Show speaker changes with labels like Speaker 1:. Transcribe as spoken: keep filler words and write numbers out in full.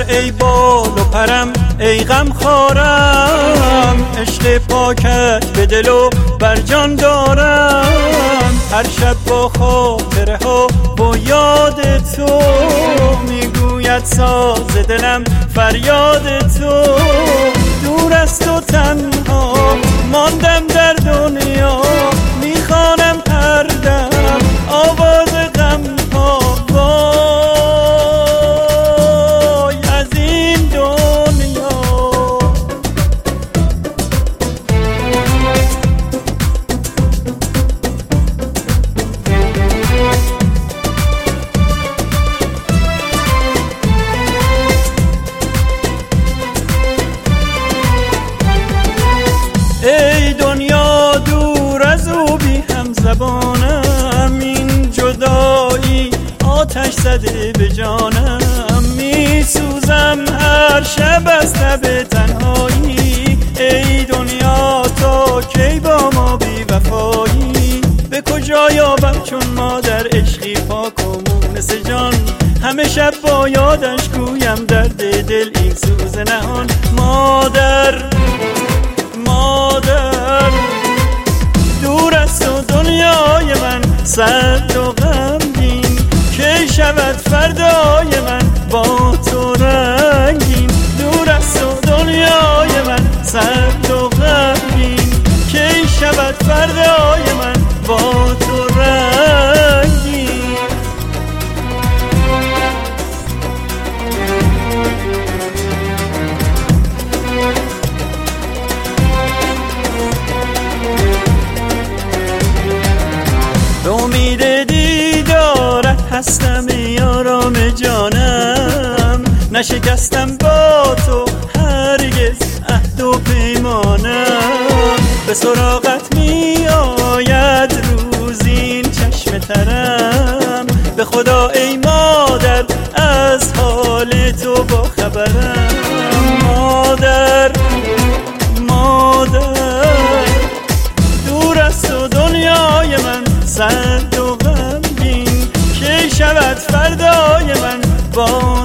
Speaker 1: ای بال و پرم ای غم خارم، عشق پاکت به دل و بر جان دارم. هر شب با خاطره ها با یاد تو میگوید ساز دلم فریاد تو. دور از تو تنها ماندم در دنیا، میخوانم هر دم آواز غم ها. وای از این دنیا. ای دنیا دور از او بی هم زبانم، این جدایی آتش زده به جانم. می سوزم هر شب از تب تنهایی، ای دنیا تا کی با ما بی وفایی. به کجا یابم چون ما در عشقی پاک و مونس جان، همه شب با یادش گویم درد دل این سوز نهان. مادر مادر دور از تو دنیای من سرد و غمگین، کی شود فردای من با تو رنگین. دور از تو دنیای من سرد و غمگین، کی شود فردای من با تو رنگین. به امید دیدارت هستم ای آرام جانم، نشکستم با تو هرگز عهد و پیمانم. به سراغت می آید روزین چشم ترم، به خدا ای مادر از حال تو با خبرم. مادر مادر دور از تو دنیای من سرد و غمگین، کی شود فردای من با